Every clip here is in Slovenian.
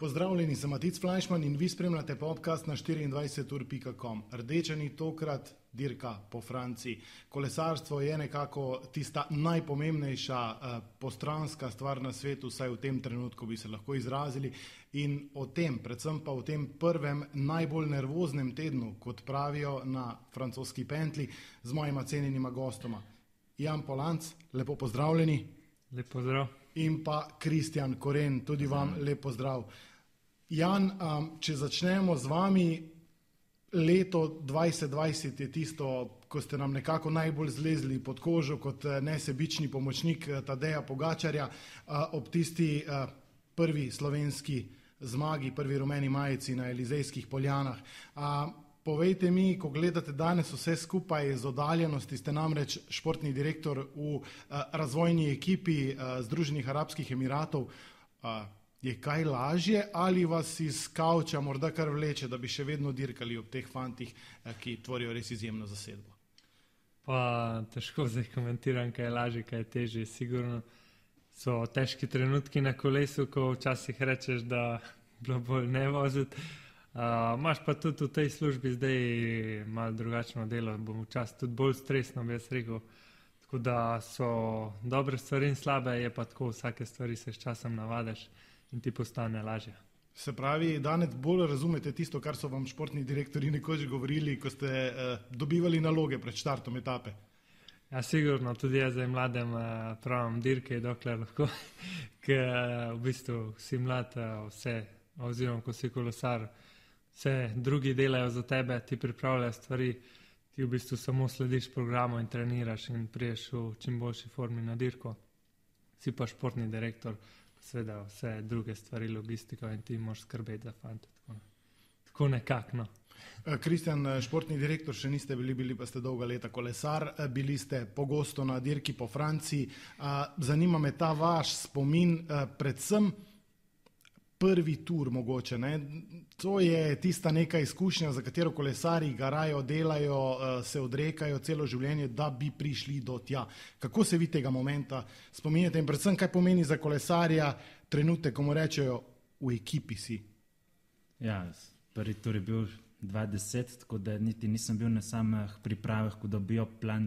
Pozdravljeni, sem Matic Flajšman in vi spremljate podcast na 24ur.com. Rdečeni tokrat dirka po Franciji. Kolesarstvo je nekako tista najpomembnejša postranska stvar na svetu, saj v tem trenutku bi se lahko izrazili. In o tem, predvsem pa o tem prvem najbolj nervoznem tednu, kot pravijo na francoski pentli, z mojima cenjenima gostoma. Jan Polanc, lepo pozdravljeni. Lep pozdrav. In pa Kristjan Koren, tudi vam lep pozdrav. Jan, če začnemo z vami, leto 2020 je tisto, ko ste nam nekako najbolj zlezli pod kožo kot nesebični pomočnik Tadeja Pogačarja ob tisti prvi slovenski zmagi, prvi rumeni majici na Elizejskih poljanah. Povejte mi, ko gledate danes vse skupaj z oddaljenosti, ste namreč športni direktor v razvojni ekipi Združenih arabskih emiratov, je kaj lažje ali vas iz kavča morda kar vleče, da bi še vedno dirkali ob teh fantih, ki tvorijo res izjemno zasedbo? Pa težko zdaj komentiram, kaj je lažje, kaj je težje. Sigurno so težki trenutki na kolesu, ko včasih rečeš, da bilo bolj ne voziti. Imaš pa tudi v tej službi zdaj malo drugačno delo, bom včasih tudi bolj stresno, bi jaz rekel. Tako da so dobre stvari in slabe, je pa tako, vsake stvari se s časom navadiš in ti postane lažje. Se pravi, danes bolj razumete tisto, kar so vam športni direktori nekoč govorili, ko ste dobivali naloge pred štartom etape? Ja, sigurno, tudi jaz zdaj mladem pravim dirke, dokler lahko, ker v bistvu si mlad, vse, oziroma ko si kolesar, vse drugi delajo za tebe, ti pripravljajo stvari, ti v bistvu samo slediš programu in treniraš in priješ v čim boljši formi na dirko. Si pa športni direktor, seveda vse druge stvari, logistika in ti moraš skrbeti za fante. Tako nekako, no. Kristjan, športni direktor še niste bili pa ste dolga leta kolesar, bili ste pogosto na dirki po Franciji. Zanima me ta vaš spomin, predvsem prvi tur mogoče, ne? To je tista neka izkušnja, za katero kolesari garajo, delajo, se odrekajo celo življenje, da bi prišli do tja. Kako se vi tega momenta spominjate in predvsem kaj pomeni za kolesarja trenutek, ko mu rečejo, v ekipi si? Ja, prvi tur je bil 2010, tako da niti nisem bil na samih pripravah, ko dobijo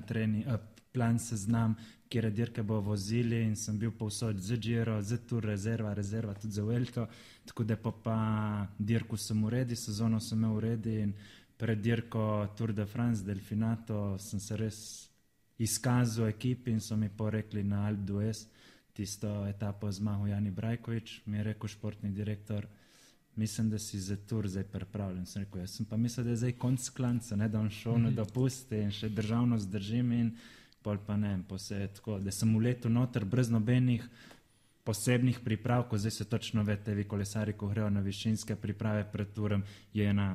plan seznam, kjer dirke bo vozili in sem bil povsod z Giro, z Tour, rezerva tudi za Vuelto, tako da pa dirko sem uredi, sezono sem imel uredi in pred dirko Tour de France, Delfinato, sem se res izkazal ekipi in so mi porekli na Alpe d'Huez, tisto etapo zmagal Jani Brajkovič, mi je rekel športni direktor, mislim, da si za Tour zdaj pripravljen. Sem rekel, jaz sem pa mislil, da je zdaj konc klanca, ne, da on šel na dopusti in še državno zdržim in pol pa ne, tako, da sem v letu noter brez nobenih posebnih priprav, ko zdaj se točno vete, vi kolesari, ko grejo na višinske priprave pred turom, je ena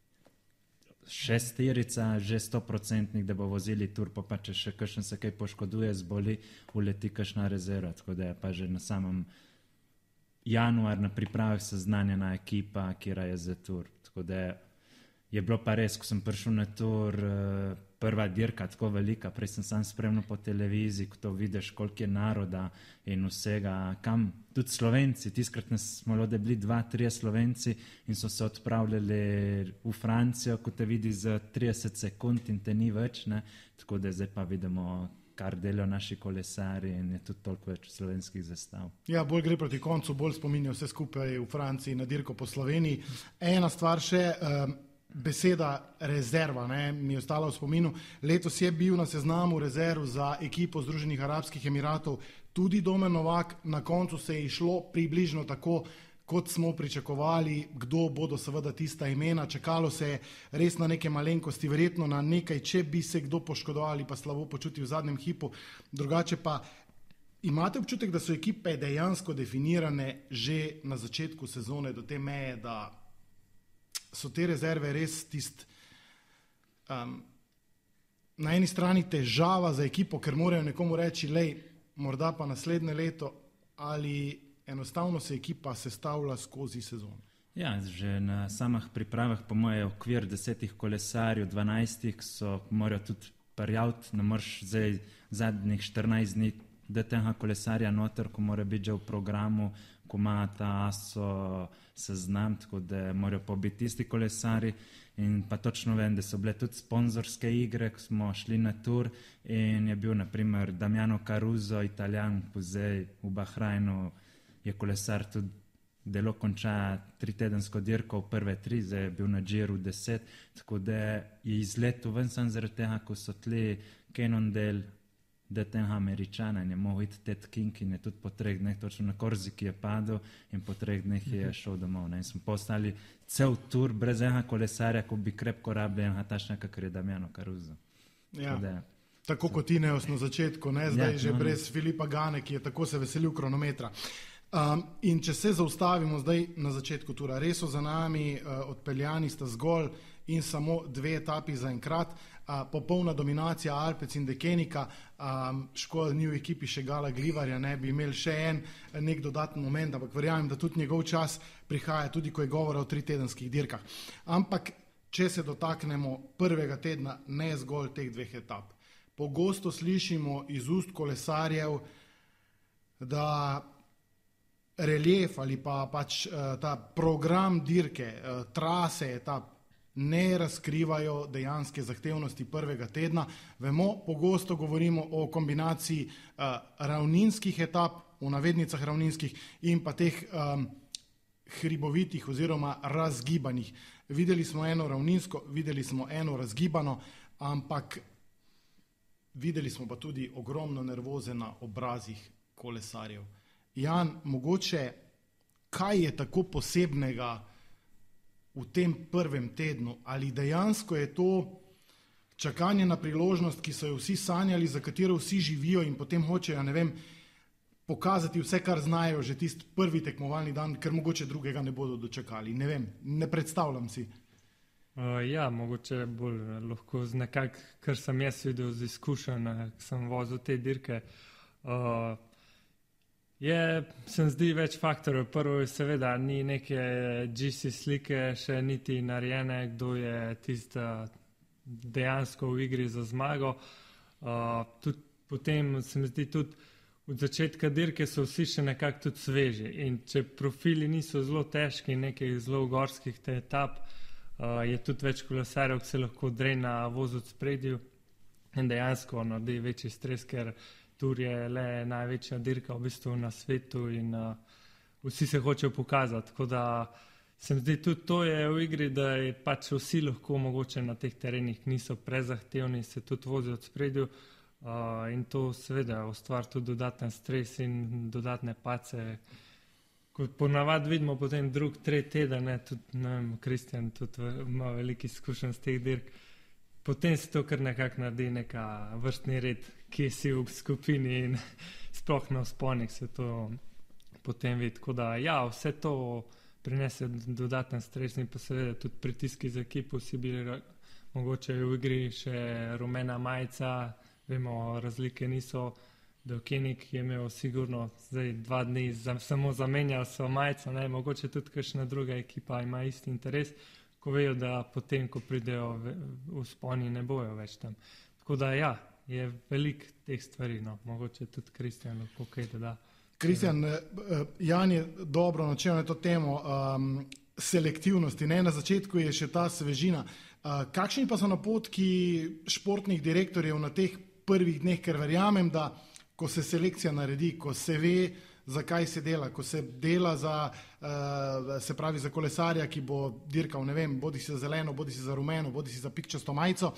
šesterica, že 100%, da bo vozili tur, pa če še kakšen se kaj poškoduje, zboli, uleti kakšna rezerva, tako da je pa že na samem januar na pripravah seznanjena ekipa, kjera je za tur, tako da je bilo pa res, ko sem prišel na tur, prva dirka tako velika, prej sem sam spremljal po televiziji, ko to vidiš, koliko je naroda in vsega, kam, tudi Slovenci, tiskrat smo ljudje bili 2-3 Slovenci in so se odpravljali v Francijo, ko te vidi za 30 sekund in te ni več, ne, tako da zdaj pa vidimo, kar delajo naši kolesari in je tudi toliko več slovenskih zastav. Ja, bolj gre proti koncu, bolj spominja vse skupaj v Franciji na dirko po Sloveniji. Ena stvar še, beseda rezerva, ne, mi je ostala v spominu. Letos je bil na seznamu rezerv za ekipo Združenih arabskih emiratov tudi Domen Novak, na koncu se je išlo približno tako, kot smo pričakovali, kdo bodo seveda tista imena, čakalo se je res na neke malenkosti, verjetno na nekaj, če bi se kdo poškodoval ali pa slabo počutil v zadnjem hipu, drugače pa imate občutek, da so ekipe dejansko definirane že na začetku sezone do te meje, da so te rezerve res na eni strani težava za ekipo, ker morajo nekomu reči, lej, morda pa naslednje leto, ali enostavno se ekipa sestavlja skozi sezono? Ja, že na samih pripravah, po moje okvir 10 kolesarjev, 12 so morajo tudi prijaviti, ne moreš zdaj zadnjih 14 dni da tega kolesarja noter, ko mora biti že v programu, ko ima ta ASO seznam, tako da morajo pa biti tisti kolesari. In pa točno vem, da so bile tudi sponzorske igre, ko smo šli na tur in je bil naprimer Damiano Caruso, Italijan, pozej v Bahrajnu, je kolesar tudi delo konča 3-tedensko dirko v prve 3, zdaj je bil na Giru 10, tako da je izletel ven sam zaradi tega, ko so tli Cannondale, da tega Američana in je mogel iti Ted King in je tudi po 3 dneh točno na Korziki je padel in po 3 dneh je šel domov. Ne? In smo postali cel tur brez enega kolesarja, ko bi krepko rabili enega tašnja, kakor je Damiano Caruso. Ja. Tako kot Ineos na začetku, ne? Zdaj že brez Filipa Gane, ki je tako se veselil kronometra. In če se zaustavimo zdaj na začetku tura, res so za nami odpeljani sta zgolj in samo 2 etapi zaenkrat, popolna dominacija Alpec in Dekenika, škoda ni v ekipi še Gala Glivarja, ne bi imeli še nek dodatni moment, ampak verjamem, da tudi njegov čas prihaja, tudi ko je govora o 3-tedenskih dirkah. Ampak, če se dotaknemo prvega tedna, ne zgolj teh 2 etap. Pogosto slišimo iz ust kolesarjev, da relief ali pa pač ta program dirke, trase etap ne razkrivajo dejanske zahtevnosti prvega tedna. Vemo, pogosto govorimo o kombinaciji ravninskih etap, v navednicah ravninskih, in pa teh hribovitih oziroma razgibanih. Videli smo eno ravninsko, videli smo eno razgibano, ampak videli smo pa tudi ogromno nervoze na obrazih kolesarjev. Jan, mogoče, kaj je tako posebnega v tem prvem tednu? Ali dejansko je to čakanje na priložnost, ki so jo vsi sanjali, za katero vsi živijo in potem hočejo, ne vem, pokazati vse, kar znajo že tisti prvi tekmovalni dan, ker mogoče drugega ne bodo dočakali? Ne vem, ne predstavljam si. Ja, mogoče bolj lahko z nekak, kar sem jaz videl z izkušenj, sem vozil te dirke. Se mi zdi več faktorjev. Prvo je seveda, ni neke GC slike še niti narejene, kdo je tisti dejansko v igri za zmago. Tudi potem se mi zdi tudi od začetka dirke so vsi še nekako tudi sveži in če profili niso zelo težki, nekaj zelo gorskih te etap, je tudi več kolesarjev, ki se lahko drej na vozu od spredju in dejansko naredi večji stres, ker Tur je le največja dirka v bistvu na svetu in vsi se hočejo pokazati. Tako da se mi zdi tudi to je v igri, da je pač vsi lahko mogoče na teh terenih niso prezahtevni, se tudi vozijo od spredju in to seveda ustvari tudi dodaten stres in dodatne pace. Kot ponavadi vidimo potem 2-3 teden, tudi ne vem, Kristjan tudi ima veliko izkušenj z teh dirk. Potem se to kar nekako naredi neka vrstni red, ki si v skupini in sploh na vzponih se to potem vidi. Tako da ja, vse to prinese dodaten stres in pa seveda tudi pritiski za ekipo, vsi bili mogoče v igri še rumena majica, vemo, razlike niso, Dekenik je imel sigurno zdaj 2 dni samo zamenjal svojo majico, ne, mogoče tudi kakšna druga ekipa ima isti interes, ko vejo, da potem, ko pridejo v sponi, ne bojo več tam. Tako da ja, je veliko teh stvari, no, mogoče tudi Kristjan lahko kaj doda. Kristjan, Jan je dobro načel na to temo selektivnosti, ne, na začetku je še ta svežina. Kakšni pa so napotki športnih direktorjev na teh prvih dneh, ker verjamem, da ko se selekcija naredi, ko se ve, zakaj se dela, ko se dela se pravi za kolesarja, ki bo dirkal, ne vem, bodi si za zeleno, bodi si za rumeno, bodi si za pikčasto majico,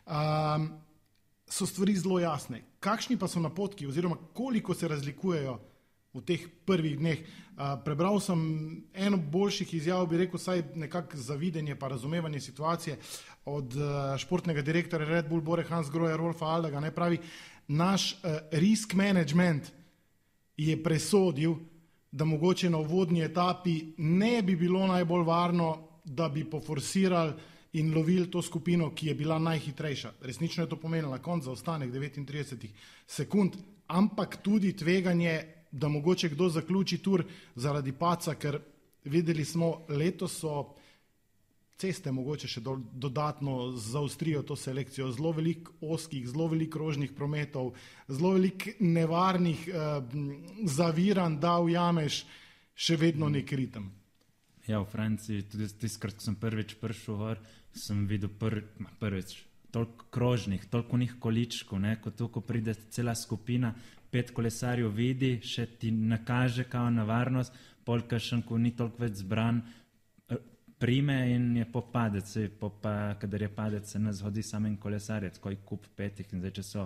so stvari zelo jasne. Kakšni pa so napotki oziroma koliko se razlikujejo v teh prvih dneh? Prebral sem eno boljših izjav, bi rekel, saj nekako zavidenje pa razumevanje situacije od športnega direktorja Red Bull Bore Hansgrohe Rolfa Aldaga, ne, pravi, naš risk management je presodil, da mogoče na uvodni etapi ne bi bilo najbolj varno, da bi poforsirali in lovili to skupino, ki je bila najhitrejša. Resnično je to pomenilo na koncu zaostanek 39 sekund, ampak tudi tveganje, da mogoče kdo zaključi tur zaradi paca, ker videli smo, letos so ceste mogoče še dodatno zaostrijo to selekcijo, zelo veliko oskih, zelo veliko rožnih prometov, zelo veliko nevarnih zaviranj, da ujameš še vedno nek ritem. Ja, v Franciji, tudi tiskrat, ko sem prvič prišel, sem videl prvič toliko krožnih, toliko njih količkov, ko tu, ko pride cela skupina, 5 kolesarjev vidi, še ti nakaže kao na varnost, polka še, ko ni toliko več zbran, prime in je popadec, kadar je padec, se ne zhodi samem kolesarje, tako je kup 5, in zdaj, če so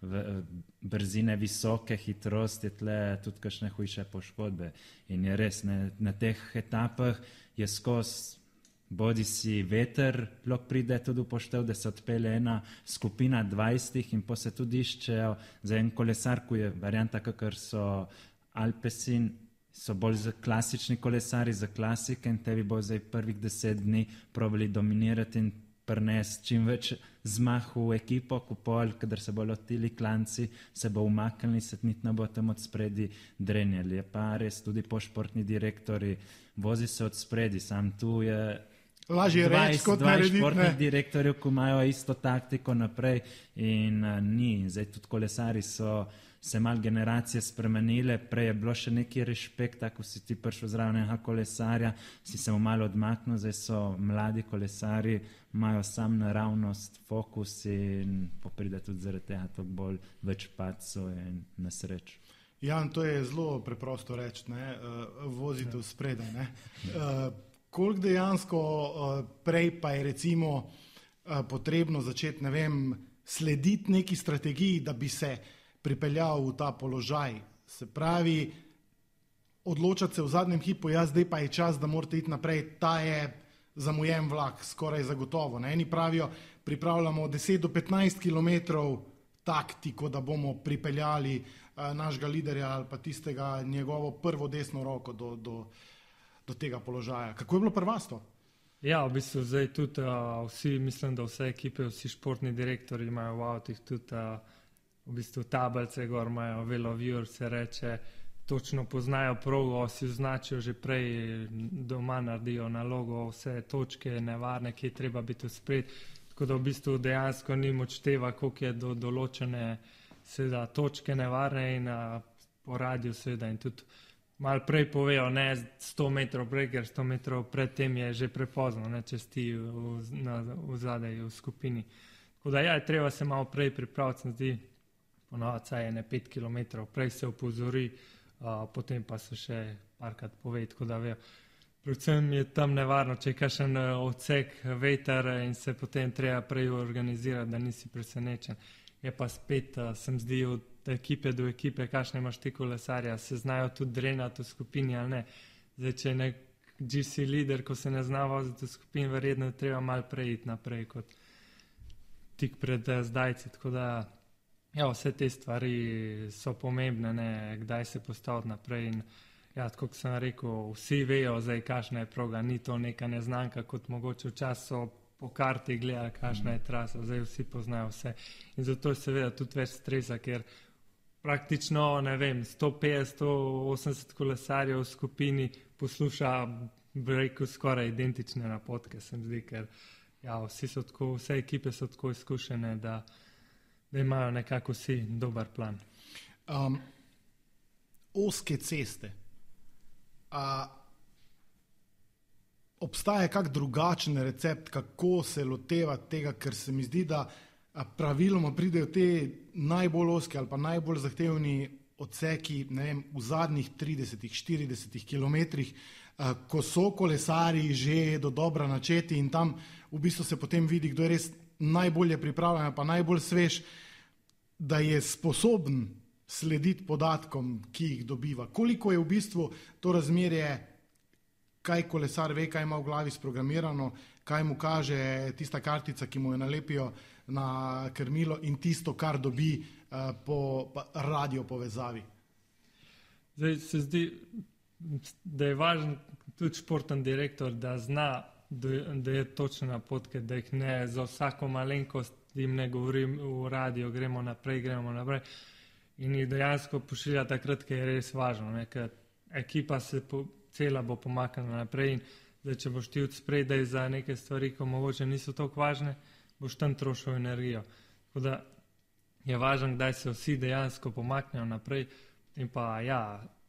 brzine visoke, hitrost, je tle tudi kakšne hujše poškodbe. In je res, na teh etapah je skozi bodi si veter, lahko pride tudi upoštev, da se odpelje ena skupina 20 in pa se tudi iščejo za en kolesar, ko je varianta, kakor so Alpecin, so bolj za klasični kolesari, za klasike in tebi bo zdaj prvih 10 dni probali dominirati in prinesti čim več zmahu v ekipo, ko pol, kadar se bo lotili klanci, se bo umaknili, se niti ne bo tam od spredi drenjali. Je pa res tudi po športni direktori, vozi se od spredi, sam tu je lažje reči, kot narediti. 20 športnih direktorjev, ko imajo isto taktiko naprej in ni. Zdaj tudi kolesari so se mal generacije spremenile, prej je bilo še neki respekta, ko si ti prišel zraven enega kolesarja, si se mu malo odmaknil, zdaj so mladi kolesari, imajo sam naravnost, fokus in popride tudi zaradi tega toliko bolj več padcev in nesreč. Jan, to je zelo preprosto reči, vozite v spredaj. Koliko dejansko prej pa je recimo potrebno začeti, ne vem, slediti neki strategiji, da bi se pripeljal v ta položaj. Se pravi, odločati se v zadnjem hipu, zdaj pa je čas, da morate iti naprej, ta je zamujen vlak, skoraj zagotovo. Eni pravijo, pripravljamo 10 do 15 kilometrov taktiko, da bomo pripeljali našega liderja ali pa tistega njegovo prvo desno roko do tega položaja. Kako je bilo pri vas to? Ja, v bistvu zdaj tudi vsi, mislim, da vse ekipe, vsi športni direktori imajo v avtih tudi v bistvu tablice, gor imajo veloviewer, se reče, točno poznajo progo, si označijo že prej, doma naredijo nalogo, vse točke nevarne, kje treba biti vspred, tako da v bistvu dejansko ni moč teva, koliko je do določene seveda točke nevarne in po radiju seveda in tudi malo prej povejo, ne 100 metrov prej, ker 100 metrov pred tem je že prepozno, ne, če si v zadej v skupini. Tako da je treba se malo prej pripraviti, se zdi, ponovati je ne 5 km, prej se opozori, potem pa se še parkrat pove, tako da vejo. Predvsem je tam nevarno, če je kakšen odsek, veter in se potem treba prej organizirati, da nisi presenečen. Je pa spet, se mi zdi, od ekipe do ekipe, kakšne imaš ti kolesarja, se znajo tudi drenati v skupini ali ne. Zdaj, če je nek GC lider, ko se ne zna voziti v skupini, verjetno treba malo prej iti naprej, kot tik pred zdajci, tako da ja, vse te stvari so pomembne, ne, kdaj se postaviti naprej in ja, tako kot sem rekel, vsi vejo zdaj, kakšna je proga, ni to neka neznanka, kot mogoče včasih so po karti gledali, kakšna je trasa, zdaj vsi poznajo vse in zato je seveda tudi več stresa, ker praktično, ne vem, 150-180 kolesarjev v skupini posluša, bi rekel, skoraj identične napotke, se mi zdi, ker ja, vse ekipe so tako izkušene, da imajo nekako vsi dober plan. Ozke ceste. Obstaja kak drugačen recept, kako se lotevati tega, ker se mi zdi, da praviloma pridejo te najbolj ozke ali pa najbolj zahtevni odseki, ne vem, v zadnjih 30-40 kilometrih, ko so kolesari že do dobra načeti in tam v bistvu se potem vidi, kdo je res najbolje pripravljen, pa najbolj svež, da je sposoben slediti podatkom, ki jih dobiva. Koliko je v bistvu to razmerje, kaj kolesar ve, kaj ima v glavi sprogramirano, kaj mu kaže tista kartica, ki mu jo nalepijo na krmilo in tisto, kar dobi po radio povezavi. Zdaj se zdi, da je važen tudi športen direktor, da zna, da je točno napotke, da jih ne za vsako malenkost jim ne govorim v radio, gremo naprej in jih dejansko pošilja takrat, ker je res važno, ne, ker ekipa se cela bo pomaknila naprej in zdaj, če boš ti odspredaj za neke stvari, ko mogoče niso toliko važne, boš tam trošil energijo. Tako da je važno, kdaj se vsi dejansko pomaknejo naprej in pa ja,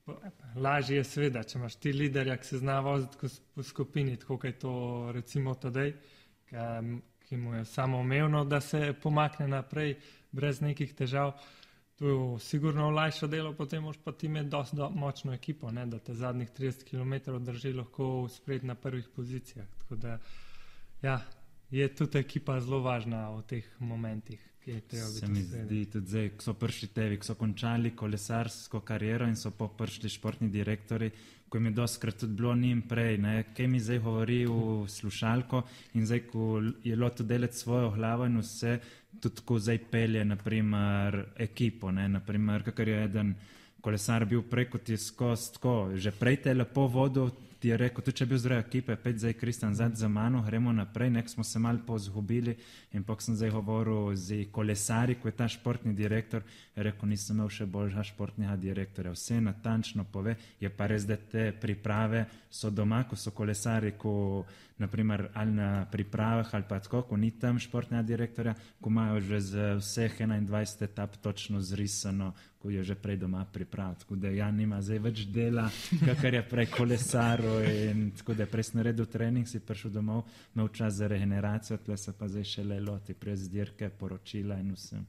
Lažje je seveda, če imaš ti liderja, ki se zna voziti po skupini, tako kot je to recimo Tadej, ki mu je samoumevno, da se pomakne naprej brez nekih težav. To sigurno olajša delo, potem moraš pa ti imeti dosti močno ekipo, ne, da te zadnjih 30 km drži lahko spred na prvih pozicijah. Tako da ja, je tudi ekipa zelo važna v teh momentih. Se mi zdi tudi zdaj, ko so prišli tevi, ko so končali kolesarsko kariero in so prišli športni direktori, ko jim je dostkrat tudi bilo njim prej, ne, kaj mi zdaj govori v slušalko in zdaj, ko je loto delati svojo glavo in vse, tudi ko zdaj pelje, naprimer, ekipo, ne, naprimer, kakor je eden kolesar bil prej, kot je skozi tako, že prej te lepo vodil, ti je rekel, tudi če je bil zdrav ekipe, pet zdaj Kristjan zad za mano, gremo naprej, nek smo se malo pozgubili in pok sem zdaj govoril z kolesari, ko je ta športni direktor, je rekel, nisem imel še boljša športnega direktorja, vse natančno pove, je pa res, da te priprave so doma, ko so kolesari, ko naprimer ali na pripravah ali pa tako, ko ni tam športnega direktorja, ko imajo že z vseh 21 etap točno zrisano, ko je že prej doma priprav, tako da Jan nima zdaj več dela, kakor je prej kolesaro in tako da je prej naredil trening, si prišel domov, imel čas za regeneracijo, tle se pa zdaj šele loti, prej zdirke, poročila in vse.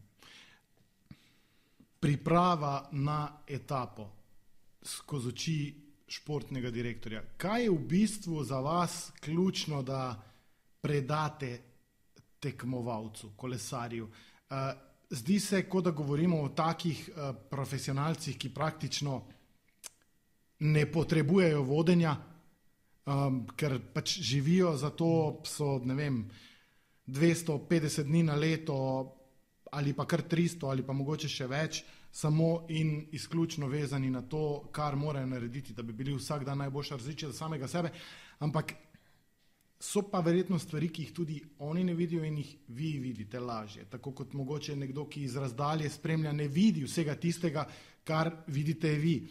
Priprava na etapo skozi oči športnega direktorja. Kaj je v bistvu za vas ključno, da predate tekmovalcu, kolesarju? Zdi se, kot da govorimo o takih profesionalcih, ki praktično ne potrebujejo vodenja, ker pač živijo za to, so, ne vem, 250 dni na leto ali pa kar 300 ali pa mogoče še več, samo in izključno vezani na to, kar morajo narediti, da bi bili vsak dan najboljša različica za samega sebe, ampak so pa verjetno stvari, ki jih tudi oni ne vidijo in jih vi vidite lažje. Tako kot mogoče nekdo, ki iz razdalje spremlja, ne vidi vsega tistega, kar vidite vi.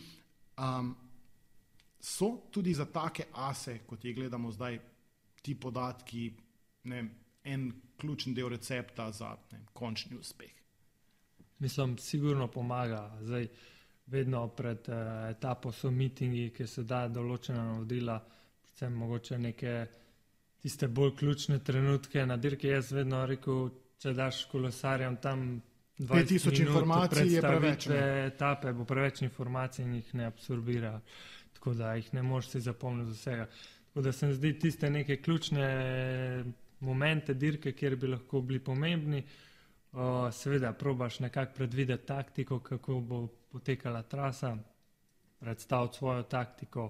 So tudi za take ase, kot jih gledamo zdaj, ti podatki, ne, en ključen del recepta za končni uspeh? Mislim, sigurno pomaga. Zdaj, vedno pred etapo so mitingi, ki se da določena navodila, predvsem mogoče neke tiste bolj ključne trenutke na dirki. Jaz vedno rekel, če daš kolesarjem tam 20 minut predstavitve etape, bo preveč informacij in jih ne absorbira, tako da jih ne moreš si zapomniti vsega. Tako da se mi zdi tiste neke ključne momente dirke, kjer bi lahko bili pomembni. Seveda probaš nekako predvideti taktiko, kako bo potekala trasa, predstaviti svojo taktiko,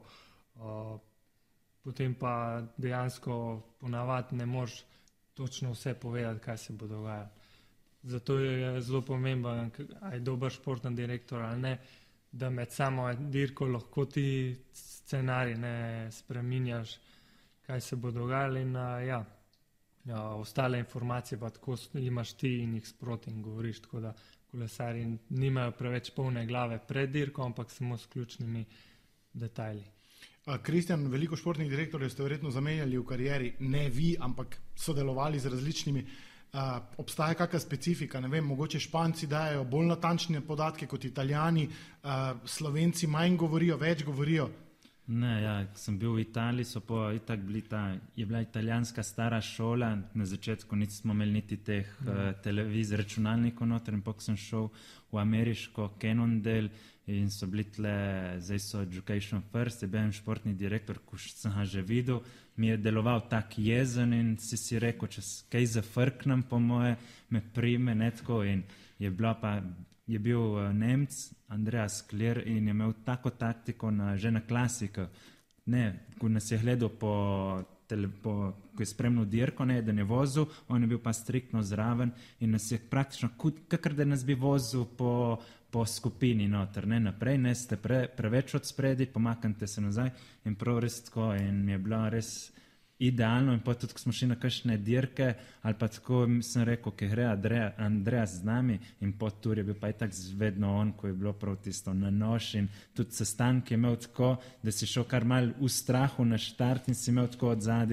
potem pa dejansko ponavadi ne moreš točno vse povedati, kaj se bo dogajalo. Zato je zelo pomemben, ali je dober športni direktor ali ne, da med samo dirko lahko ti scenarij ne spreminjaš, kaj se bo dogajalo in ostale informacije pa tako imaš ti in jih sproti in govoriš, tako da kolesarji nimajo preveč polne glave pred dirko, ampak samo s ključnimi detajli. Kristjan, veliko športnih direktorjev ste verjetno zamenjali v karieri, ne vi, ampak sodelovali z različnimi. Obstaja kakšna specifika, ne vem, mogoče Španci dajo bolj natančne podatke kot Italijani, Slovenci manj govorijo, več govorijo? Ne, ja, sem bil v Italiji, so pa itak bili je bila italijanska stara šola, na začetku nismo imeli niti teh televizij, računalnikov noter, in pok sem šel v ameriško Cannondale in so bili tle, zdaj so Education First, je bil en športni direktor, ko sem ga že videl, mi je deloval tak jezen in si rekel, če kaj zafrknem po moje, me prime, netko, in je bil Nemc, Andreas Kler, in je imel tako taktiko že na klasiko. Ne, ko nas je gledal ko je spremljal dirko, ne, da ne vozil, on je bil pa striktno zraven in nas je praktično, kakor da nas bi vozil po skupini noter, ne, naprej, ne, ste preveč od spredi, pomaknite se nazaj in prav res tako, in mi je bilo res idealno, in pa tudi, ko smo šli na kakšne dirke, ali pa tako sem rekel, ki gre Andreas z nami, in po turi je bil pa itak vedno on, ko je bilo prav tisto na nož, in tudi sestank je imel tako, da si šel kar mal v strahu na štart in si imel tako od zadaj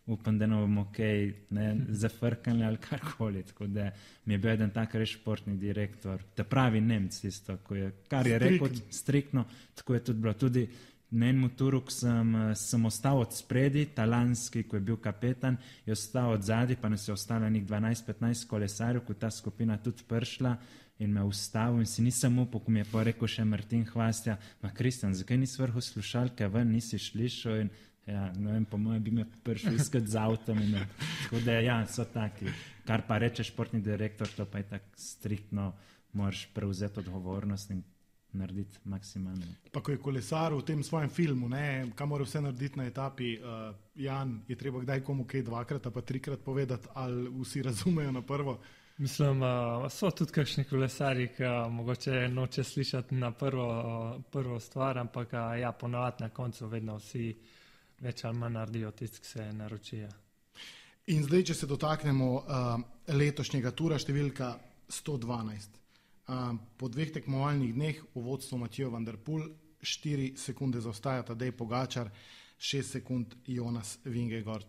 upam, da ne bomo kaj zafrkali ali karkoli. Tako da mi je bil eden tak res športni direktor, ta pravi Nemc tisto, kar je rekel striktno, tako je tudi bilo. Tudi na enem turu, ko sem ostal od spredi, talanski, ko je bil kapetan, je ostal od zadaj, pa nas je ostalo nek 12-15 kolesarjev, ko ta skupina tudi prišla in me ustavil in si nisem upal, ko mi je pa rekel še Martin Hvastja, Kristjan, zakaj nisi vrhu slušalke ven, nisi šlišel in ja, ne vem, po mojem bi me prišel iskati z avtom in tako da ja, so taki. Kar pa reče športni direktor, to pa je tako striktno, moraš prevzeti odgovornost in narediti maksimalno. Pa ko je kolesar v tem svojem filmu, kaj mora vse narediti na etapi, Jan, je treba kdaj komu kaj dvakrat pa trikrat povedati, ali vsi razumejo na prvo? Mislim, so tudi kakšni kolesarji, ki mogoče noče slišati na prvo stvar, ampak ja, ponavadi na koncu vedno vsi več ali manj naredijo tisti, ki se naročijo. In zdaj, če se dotaknemo letošnjega tura številka 112. Po 2 tekmovalnih dneh v vodstvu Mathieu van der Poel 4 sekunde zaostaja Tadej Pogačar, 6 sekund Jonas Vingegaard.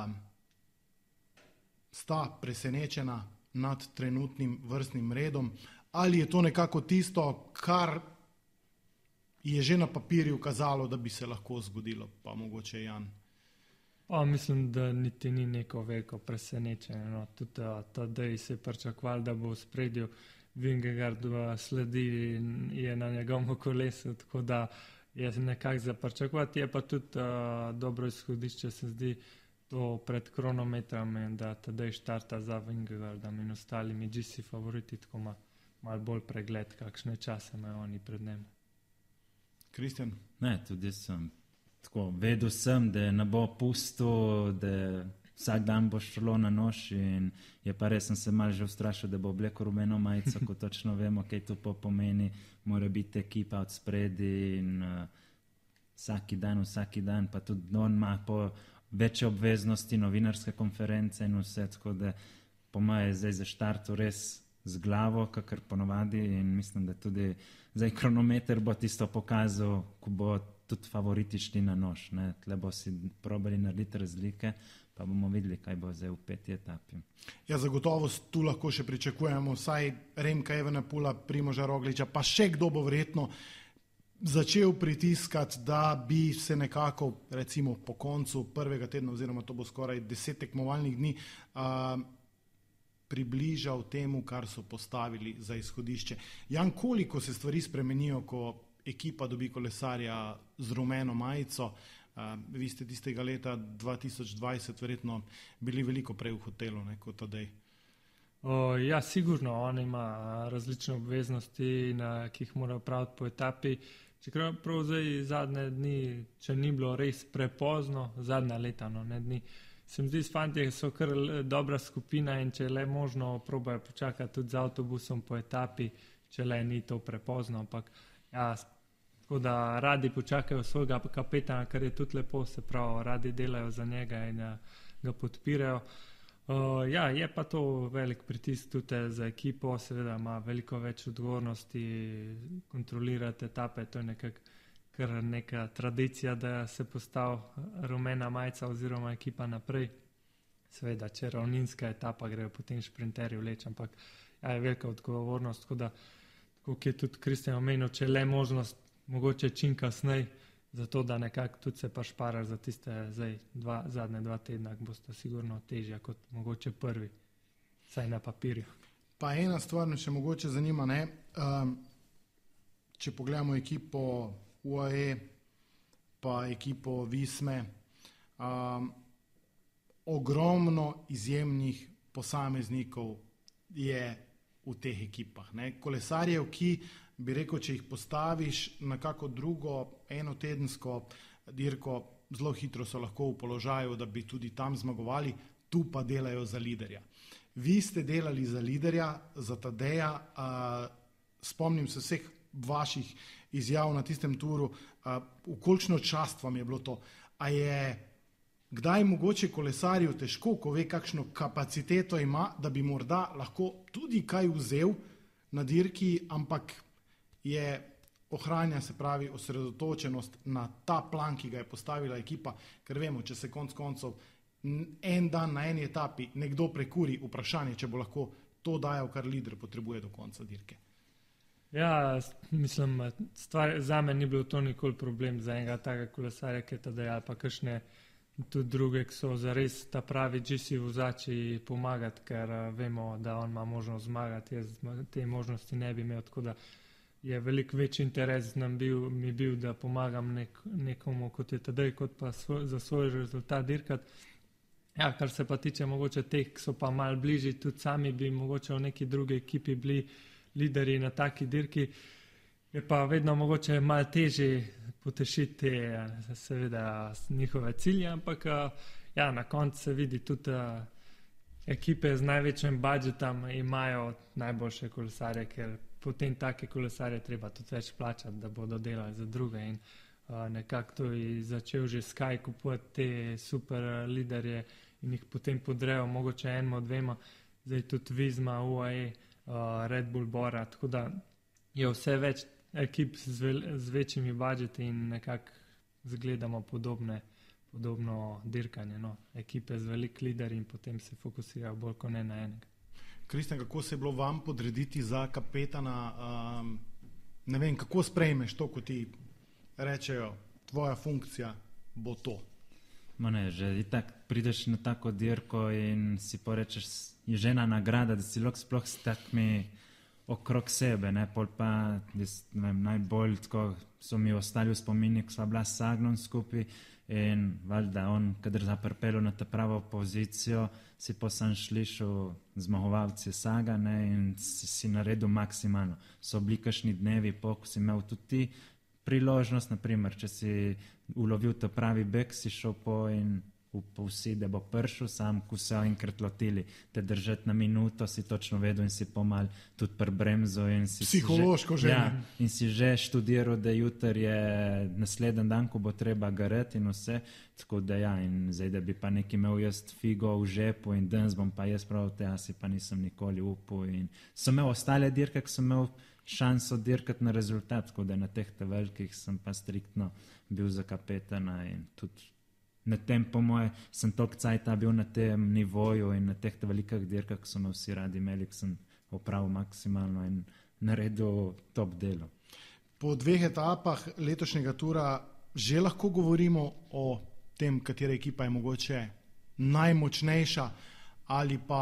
Sta presenečena nad trenutnim vrstnim redom, ali je to nekako tisto, kar je že na papirju kazalo, da bi se lahko zgodilo, pa mogoče Jan? Mislim, da niti ni neko veliko presenečenje. No. Tudi Tadej se je pričakoval, da bo v spredju, Vingegaard sledi in je na njegovem kolesu, tako da je nekako za pričakovati. Je pa tudi dobro izhodišče, se zdi, to pred kronometrom, da Tadej štarta za Vingegaardom in ostalimi GC favoriti, tako ima malo bolj pregled, kakšne čase imajo oni pred njim. Kristjan? Ne, tudi sem tako, vedel sem, da ne bo pustil, da vsak dan bo šlo na nož in je pa res, sem se malo že ustrašil, da bo oblekel rumeno majico, ko točno vemo, kaj to pomeni, mora biti ekipa od spredi in vsaki dan, pa tudi on ima po večje obveznosti, novinarske konference in vse, tako da po moje je zdaj za štartu res z glavo, kakor ponovadi in mislim, da tudi zdaj kronometer bo tisto pokazal, ko bo tudi favoriti šli na nož. Tle bo si probali narediti razlike, pa bomo videli, kaj bo zdaj v 5. etapi. Ja, zagotovo tu lahko še pričakujemo vsaj Remka Evenepoela, Primoža Rogliča, pa še kdo bo verjetno začel pritiskati, da bi se nekako, recimo po koncu prvega tedna, oziroma to bo skoraj 10 tekmovalnih dni, približal temu, kar so postavili za izhodišče. Jan, koliko se stvari spremenijo, ko ekipa dobi kolesarja z rumeno majico? Vi ste tistega leta 2020 verjetno bili veliko prej v hotelu, kot Tadej. Ja, sigurno, on ima različne obveznosti, ki jih mora opraviti po etapi. Čeprav prav zdaj zadnje dni, če ni bilo res prepozno, zadnja leta, ne dni, se mi zdi, s fantje so kar dobra skupina in če le možno probajo počakati tudi z avtobusom po etapi, če le ni to prepozno, ampak ja, tako da radi počakajo svojega kapetana, kar je tudi lepo, se pravi, radi delajo za njega in ga podpirajo. Ja, je pa to velik pritisk tudi za ekipo, seveda ima veliko več odgovornosti, kontrolirati etape, to je nekako kar neka tradicija, da se postavi rumena majica oziroma ekipa naprej. Seveda, če ravninska etapa, grejo potem šprinterji vleč, ampak ja, je velika odgovornost, tako da, kot je tudi Kristjan omenil, če le možnost, mogoče čim kasneje, zato da nekako tudi se pa špara za tiste zadnje 2 tedna, ki boste sigurno težja kot mogoče prvi, saj na papirju. Pa ena stvar me še mogoče zanima, če pogledamo ekipo UAE pa ekipo Visme, ogromno izjemnih posameznikov je v teh ekipah. Kolesarjev, ki bi rekel, če jih postaviš na kako drugo enotedensko dirko, zelo hitro so lahko v položaju, da bi tudi tam zmagovali, tu pa delajo za liderja. Vi ste delali za liderja, za Tadeja, spomnim se vseh vaših izjav na tistem turu, v kolikšno čast vam je bilo to. A je kdaj mogoče kolesarju težko, ko ve, kakšno kapaciteto ima, da bi morda lahko tudi kaj vzel na dirki, ampak ohranja se pravi osredotočenost na ta plan, ki ga je postavila ekipa, ker vemo, če se konec koncev en dan na eni etapi nekdo prekuri, vprašanje, če bo lahko to dajal, kar lider potrebuje do konca dirke. Ja, mislim, za me ni bilo to nikoli problem za enega takega kolesarja, ki je tada ali pa kakšne tudi druge, ki so zares ta pravi GC vozači pomagati, ker vemo, da on ima možnost zmagati, jaz te možnosti ne bi imel, tako da je veliko večji interes mi bil, da pomagam nekomu, kot je tedaj, kot pa za svoj rezultat dirkati. Ja, kar se pa tiče mogoče teh, ki so pa malo bližji, tudi sami bi mogoče v neki drugi ekipi bili lideri na taki dirki, je pa vedno mogoče malo težje potešiti seveda njihove cilje, ampak ja, na koncu se vidi tudi ekipe z največjim budžetom imajo najboljše kolesarje, ker potem take kolesarje treba tudi več plačati, da bodo delali za druge in nekako to je začel že Sky kupovati te super liderje in jih potem podrejo mogoče enemu, dvema, zdaj tudi Vizma, UAE, Red Bull Bora, tako da je vse več ekip z večjimi budžeti in nekako zgledamo podobno dirkanje. No. Ekipe z velik liderji in potem se fokusirajo bolj kot ne na enega. Kristjan, kako se je bilo vam podrediti za kapetana? Ne vem, kako sprejmeš to, ko ti rečejo, tvoja funkcija bo to? Ne, že itak prideš na tako dirko in si porečeš, je že ena nagrada, da si lahko sploh s takmi okrog sebe, ne, pol pa najbolj tako so mi ostali v spomini, ko sva bila s Sagnom skupaj in valjda on, kadar zaprpelo na ta pravo pozicijo, si pa sam šlišel zmagovalci Saga, ne, in si naredil maksimalno. So bili kakšni dnevi, ko si imel tudi ti priložnost, naprimer, če si ulovil to pravi bek, si šel po in vsi, da bo pršel, sam, ko se enkrat lotili te držati na minuto, si točno vedel in si pomal tudi pri bremzu. Psihološko že. Ja, in si že študiral, da jutri je naslednji dan, ko bo treba gareti in vse, tako da ja, in zdaj, da bi pa neki imel jaz figo v žepu in danes bom pa jaz prav te, si pa nisem nikoli upal in sem imel ostale dirke, ki sem imel šanso dirkati na rezultat, tako da na teh velikih sem pa striktno bil za kapetana in tudi na tem, po moje, sem toliko cajta bil na tem nivoju in na teh velikih dirkah, ki so me vsi radi imeli, ki sem opravil maksimalno in naredil top delo. Po 2 etapah letošnjega tura že lahko govorimo o tem, katera ekipa je mogoče najmočnejša ali pa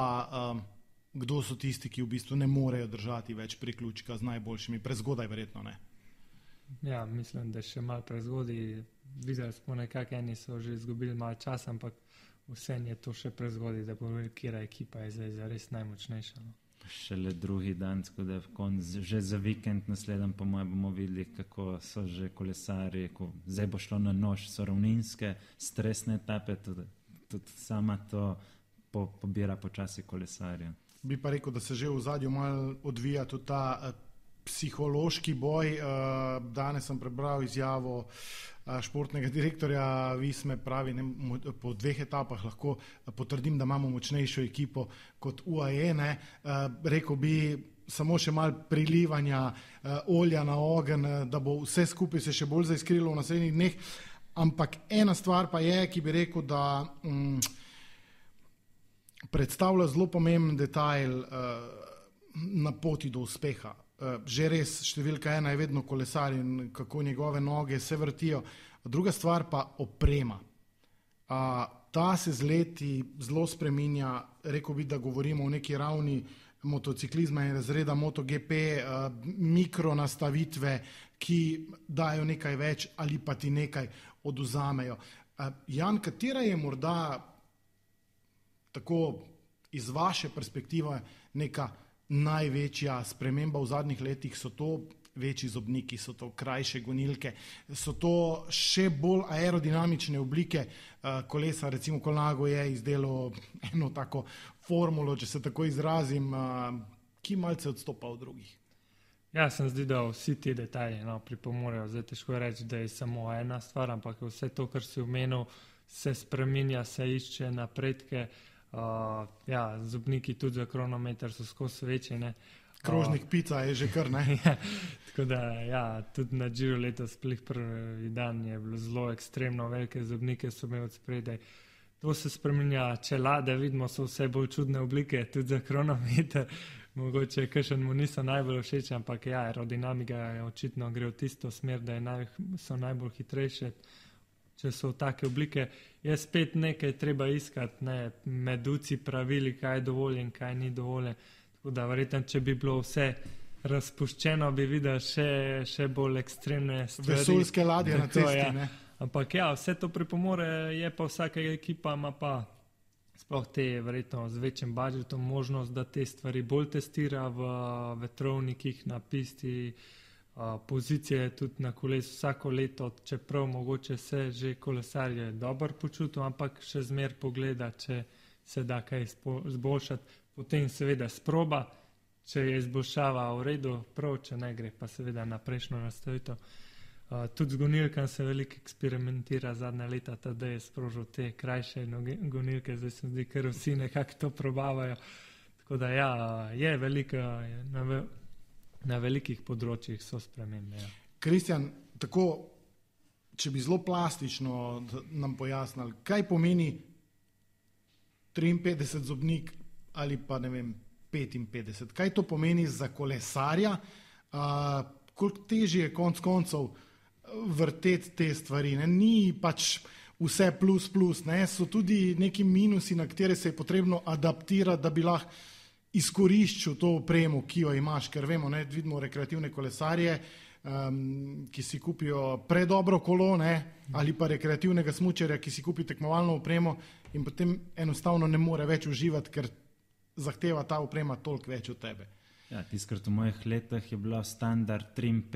kdo so tisti, ki v bistvu ne morejo držati več priključka z najboljšimi. Prezgodaj verjetno ne. Ja, mislim, da še malo prezgodaj. Videli smo nekako, eni so že izgubili malo časa, ampak vsem je to še prezgodaj, da bo vedel, katera ekipa je zdaj zares najmočnejša. No. Šele drugi dan, tako da že za vikend naslednji, po mojem, bomo videli, kako so že kolesari, zdaj bo šlo na nož, so ravninske, stresne etape, tudi sama to pobira počasi kolesarja. Bi pa rekel, da se že v zadju malo odvija tudi ta psihološki boj. Danes sem prebral izjavo športnega direktorja Visme, pravi, po 2 etapah lahko potrdim, da imamo močnejšo ekipo kot UAE. Rekel bi samo še malo prilivanja olja na ogenj, da bo vse skupaj se še bolj zaiskrilo v naslednjih dneh. Ampak ena stvar pa je, ki bi rekel, da predstavlja zelo pomemben detajl na poti do uspeha. Že res, številka 1 je vedno kolesar in kako njegove noge se vrtijo. Druga stvar pa oprema. Ta se z leti zelo spreminja, rekel bi, da govorimo o neki ravni motociklizma in razreda MotoGP, mikronastavitve, ki dajo nekaj več ali pa ti nekaj oduzamejo. Jan, katera je morda tako iz vaše perspektive neka največja sprememba v zadnjih letih? So to večji zobniki, so to krajše gonilke, so to še bolj aerodinamične oblike kolesa, recimo Colnago je izdelal eno tako formulo, če se tako izrazim, ki malce odstopa od drugih. Ja, sem zdi, da vsi ti detajli pripomorejo. Zdaj težko reči, da je samo ena stvar, ampak vse to, kar si omenil, se spreminja, se išče napredke. Ja, zobniki tudi za kronometer so skozi večji. Krožnik pica je že kar, ne? Ja, tako da, ja, tudi na Giro letos prvi dan je bilo zelo ekstremno, velike zobnike so imeli od spredaj. to se spremenja. Čelade, vidimo, so vse bolj čudne oblike, tudi za kronometer. Mogoče kakšen mu niso najbolj všeč, ampak ja, aerodinamika je očitno gre v tisto smer, da so najbolj hitrejše, če so take oblike. Je spet nekaj treba iskati, ne, med uci pravili, kaj je dovoljen, kaj ni dovoljen. Tako da verjetno, če bi bilo vse razpuščeno, bi videli še bolj ekstremne stvari. Vesoljske ladje na cesti, ja. ne? Ampak ja, vse to pripomore, je pa vsaka ekipa ima pa sploh te verjetno z večjim budžetom možnost, da te stvari bolj testira v vetrovnikih, na pisti, pozicije tudi na kolesu vsako leto, čeprav mogoče se že kolesarje dobro počutil, ampak še zmer pogleda, če se da kaj izboljšati. Potem seveda sproba, če je izboljšava v redu, prav, če ne gre, pa seveda na prejšnjo nastavitev. Tudi z gonilkami se veliko eksperimentira zadnja leta, da je sprožil te krajše gonilke, zdaj se zdi, ker vsi nekako to probavajo. Tako da ja, je veliko, na velikih področjih so spremembe. Ja. Kristjan, tako, če bi zelo plastično nam pojasnili, kaj pomeni 53 zobnik ali pa ne vem, 55, kaj to pomeni za kolesarja, koliko težje je konc koncev vrteti te stvari, ne? Ni pač vse plus, ne? So tudi neki minusi, na katere se je potrebno adaptirati, da bi lahko izkoriščil to opremo, ki jo imaš, ker vemo, ne? Vidimo rekreativne kolesarje, ki si kupijo predobro kolo, ne? Ali pa rekreativnega smučarja, ki si kupi tekmovalno opremo in potem enostavno ne more več uživati, ker zahteva ta oprema toliko več od tebe. Ja, tiskrat v mojih letih je bila standard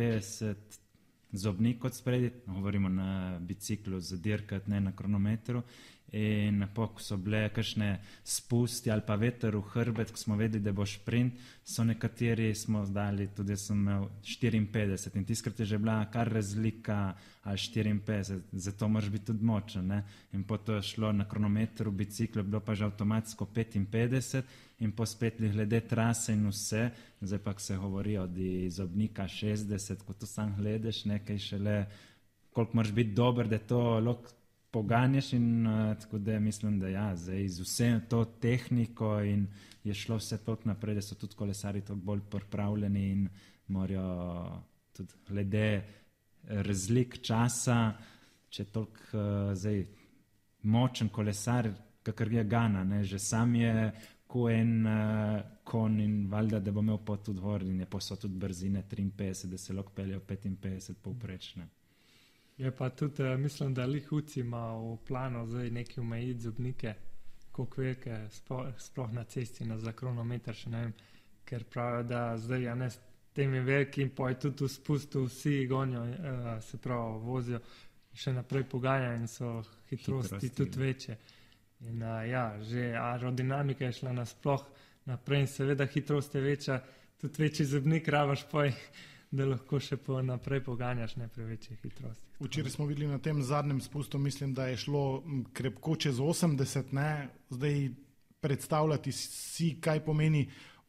53 zobnik kot spredi, govorimo na biciklu za dirkat, ne na kronometru, in ko so bile kakšne spusti ali pa veter v hrbet, ko smo vedeli, da bo šprint, so nekateri smo dali, tudi sem imel 54 in tiskrat je že bila kar razlika ali 54, zato moraš biti tudi močen, ne? In potem je šlo na kronometru, biciklu je bilo pa že avtomatsko 55 in pospet glede trase in vse, zdaj pa se govori od zobnika 60, ko to sam gledaš, nekaj šele, koliko moraš biti dober, da to lahko poganjaš in tako da mislim, da ja, zdaj z vse to tehniko in je šlo vse toliko naprej, da so tudi kolesari toliko bolj pripravljeni in morajo tudi glede razlik časa, če toliko zdaj močen kolesar, kakor je Gana, ne, že sam je ko en kon in valjda, da bo imel pot tudi gor in je pa so tudi brzine 53, da se lahko peljejo 55 povprečne. Je pa tudi, mislim, da Lihuci ima v planu zdaj neki omejiti zobnike, koliko velike, sploh na cesti, za kronometer, še ne vem, ker pravijo, da zdaj ja, ne, s temi velikim, pa je tudi v spustu vsi gonijo, se pravi, vozijo še naprej poganja in so hitrosti tudi večje. In ja, že aerodinamika je šla nasploh naprej in seveda hitrost je večja, tudi večji zobnik rabaš poj, da lahko še naprej poganjaš, ne pri večjih hitrosti. Včeraj smo videli na tem zadnjem spustu, mislim, da je šlo krepko čez 80, ne? Zdaj predstavljati si, kaj pomeni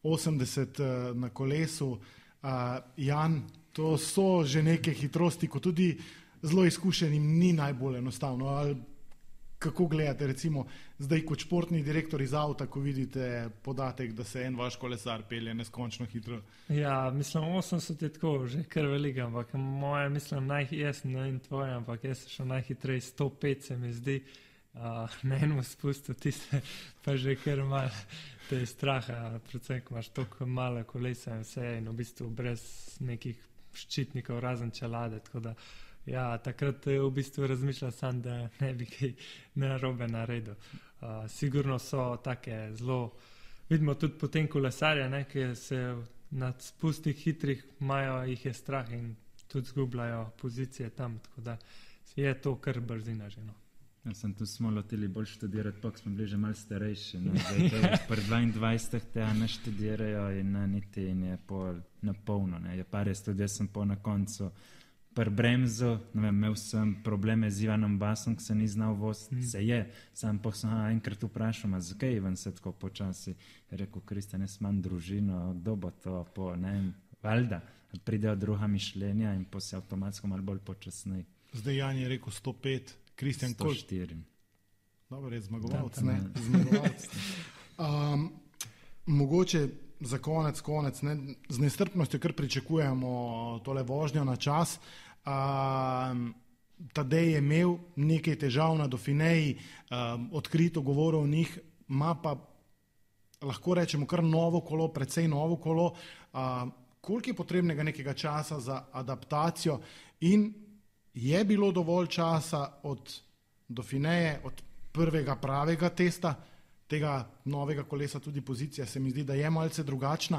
80 na kolesu. Jan, to so že neke hitrosti, ko tudi zelo izkušenim ni najbolj enostavno. Ali kako gledate, recimo, zdaj kot športni direktor iz avta, ko vidite podatek, da se en vaš kolesar pelje neskončno hitro? Ja, mislim, 80 je tako, že kar veliko, ampak moje, mislim, jaz ne in tvoje, ampak jaz sem šel najhitrej 105, se mi zdi, na enem spustu, tiste pa že kar malo te straha, predvsem, ko imaš toliko malo kolesa in vse in v bistvu brez nekih ščitnikov, razen čelade, tako da ja, takrat v bistvu razmišljal sam, da ne bi kaj narobe naredil. Sigurno so take zelo, vidimo tudi potem kolesarje, ne, ki se na spustih hitrih imajo, jih je strah in tudi zgubljajo pozicije tam, tako da je to kar brzina že. No. Ja, sem tu smo lotili bolj študirati, pa smo bili že malo starejši. No. Zdaj to pri 22 tega ne študirajo in niti ne pol na polno. Ne. Je pa res, tudi jaz sem po na koncu pri bremzu, ne vem, imel sem probleme z Ivanom Basom, ki se ni znal voziti, se je, sam pa sem enkrat vprašal, zakaj Ivan se tako počasi, je rekel, Kristjan, jaz imam družino, kdo bo to po, ne vem, valjda, pridejo druga mišljenja in pa se avtomatsko malo bolj počasnej. Zdaj Jan je rekel 105, Kristjan 104. Dobro, je zmagovalec, ne? Zmagovalec. Mogoče za konec, ne? Z nestrpnostjo, ker pričakujemo tole vožnjo na čas. Tadej je imel nekaj težav na Dauphineji, odkrito govoril o njih, ima pa, lahko rečemo, kar novo kolo, precej novo kolo. Koliko je potrebnega nekega časa za adaptacijo in je bilo dovolj časa od Dauphineje, od prvega pravega testa, tega novega kolesa, tudi pozicija se mi zdi, da je malce drugačna,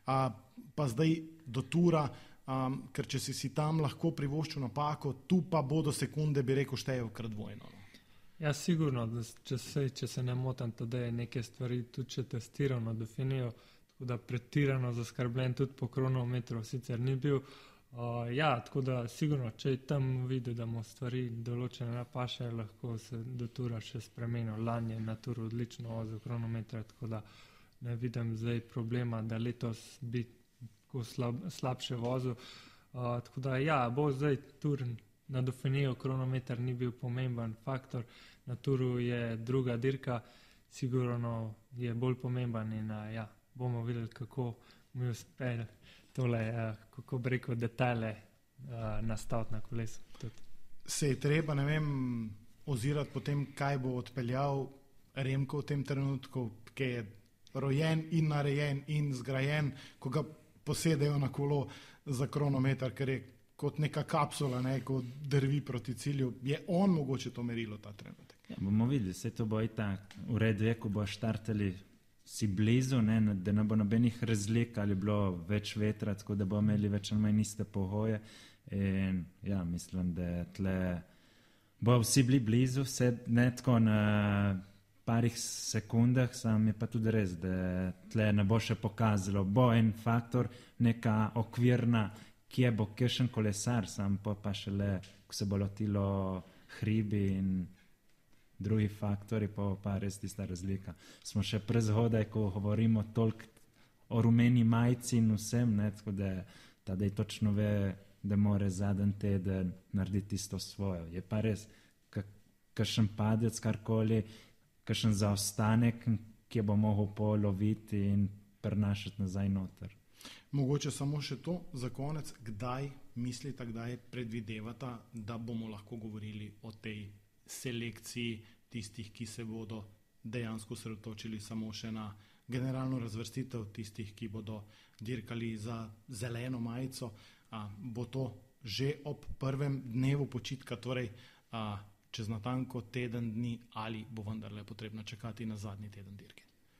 pa zdaj do Tura, ker če si tam lahko privoščil napako, tu pa bodo sekunde, bi rekel, štejev krat dvojno. Ja, sigurno, če se ne motam, da je neke stvari tudi če testiral na Dauphineju, tako da pretirano zaskrbljen tudi po kronometru sicer ni bil. Ja, tako da sigurno, če je tam videl, da mu stvari določene napaše, lahko se do Tura še spremenil. Lani je na Turu odlično vozil kronometre, tako da ne vidim zdaj problema, da letos bi tako slabše vozil. Tako da ja, bo zdaj Tur na Dauphineju, kronometer ni bil pomemben faktor, na Turu je druga dirka, sigurno je bolj pomemben in ja, bomo videli, kako mi uspe tole, kako bi rekel, detajle nastaviti na kolesu. Se je treba, ne vem, ozirati potem, kaj bo odpeljal Remko v tem trenutku, ki je rojen in narejen in zgrajen, ko ga posedejo na kolo za kronometer, ker je kot neka kapsula, ne, ko drvi proti cilju. Je on mogoče to merilo ta trenutek? Ja, bomo videli, se to bo i tak. V redu je, ko bo štartali si blizu, ne, da ne bo nobenih razlik ali bilo več vetra, tako da bo imeli več ali manj iste pogoje. In ja, mislim, da tle bo vsi bili blizu, vse ne tako na parih sekundah, sam je pa tudi res, da tle ne bo še pokazalo. Bo en faktor, neka okvirna, kje bo kakšen kolesar, sam pa šele, ko se bo lotilo hribi in drugi faktori, pa res tista razlika. Smo še prezgodaj, ko govorimo toliko o rumeni majici in vsem, ne, tako da tadej točno ve, da more zadnji teden narediti isto svojo. Je pa res, kakšen padec, karkoli, kakšen zaostanek, ki bo mogel poloviti in prenašati nazaj noter. Mogoče samo še to za konec, kdaj mislite, kdaj predvidevata, da bomo lahko govorili o tej selekciji tistih, ki se bodo dejansko sredotočili samo še na generalno razvrstitev, tistih, ki bodo dirkali za zeleno majico. Bo to že ob prvem dnevu počitka, torej čez natanko teden dni, ali bo vendarle potrebno čakati na zadnji teden dirke?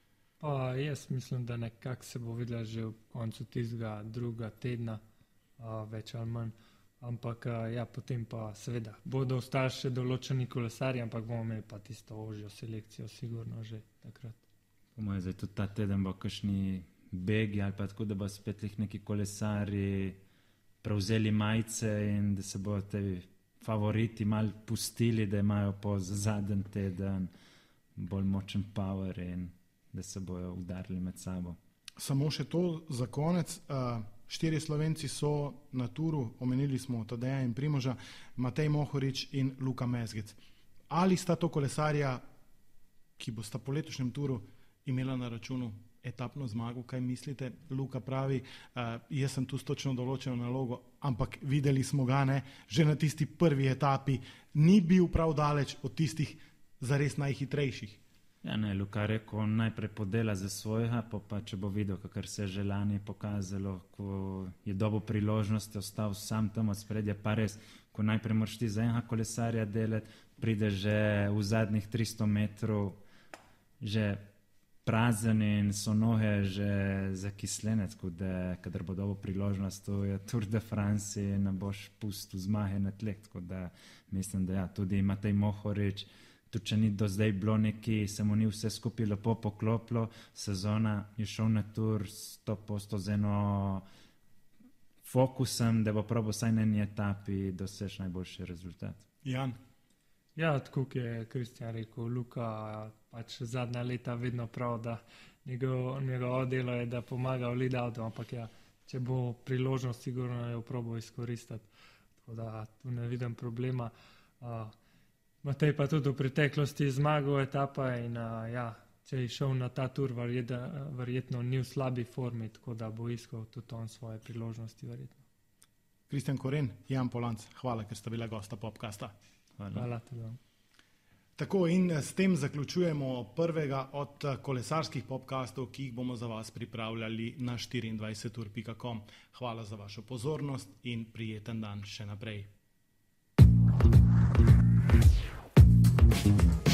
Pa jaz mislim, da nekako se bo videla že v koncu tistega druga tedna, več ali manj. Ampak ja, potem pa seveda bodo ostali še določeni kolesarji, ampak bomo imeli pa tisto ožjo selekcijo sigurno že takrat. Po mojem, zdaj tudi ta teden bo kakšni begi ali pa tako, da bo spet neki kolesarji prevzeli majice in da se bodo te favoriti mal pustili, da imajo po zadnji teden bolj močen power in da se bojo udarili med sabo. Samo še to za konec. 4 Slovenci so na Turu, omenili smo Tadeja in Primoža, Matej Mohorič in Luka Mezgec. Ali sta to kolesarja, ki bosta po letošnjem Turu imela na računu etapno zmago, kaj mislite? Luka pravi, jaz sem tu s točno določeno nalogo, ampak videli smo ga, ne, že na tisti prvi etapi ni bil prav daleč od tistih zares najhitrejših. Ja, ne, Luka rekel, najprej podela za svojega, pa če bo videl, kakor se je že lani pokazalo, ko je dobil priložnost, ostal sam tam od spredja, pa res, ko najprej moraš ti za enega kolesarja delati, pride že v zadnjih 300 metrov, že prazen in so noge že zakislene, tako da, kadar bo dobil priložnost, to je Tour de France in ne boš pustil zmage na tleh, tako da mislim, da ja, tudi Matej Mohorič, tudi če ni do zdaj bilo neki, se mu ni vse skupaj lepo poklopilo, sezona je šel na Tour 100% z eno fokusom, da bo probal vsaj na eni etapi doseči najboljši rezultat. Jan? Ja, tako je Kristjan rekel, Luka pač zadnja leta vedno prav, da njegovo delo je, da pomaga v lead auto, ampak ja, če bo priložnost, sigurno jo probal izkoristiti, tako da tu ne vidim problema. Matej pa tudi v preteklosti zmagal etapa in če je šel na ta tur, verjetno ni v slabi formi, tako da bo iskal tudi on svoje priložnosti verjetno. Kristjan Koren, Jan Polanc, hvala, ker sta bila gosta podcasta. Hvala tudi vam. Tako in s tem zaključujemo prvega od kolesarskih podcastov, ki jih bomo za vas pripravljali na 24ur.com. Hvala za vašo pozornost in prijeten dan še naprej.